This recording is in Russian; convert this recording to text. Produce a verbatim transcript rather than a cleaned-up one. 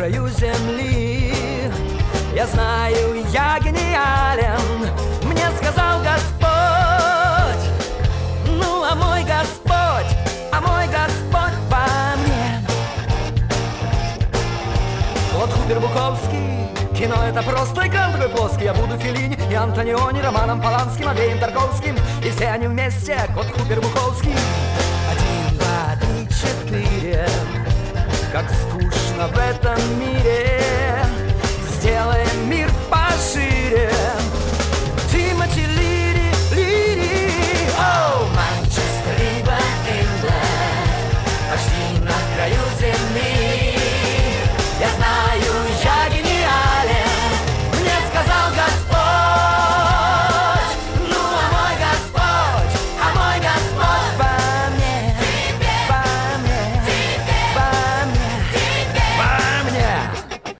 краю земли. Я знаю, я гениален, мне сказал Господь. Ну, а мой Господь, а мой Господь во мне. Вот Хупер Буковский, кино это просто экран такой плоский. Я буду Феллини и Антониони, Романом Поланским, Андреем Тарковским. И все они вместе, кот Хупер Буковский. Один, два, три, четыре. Как скучно в этом мире.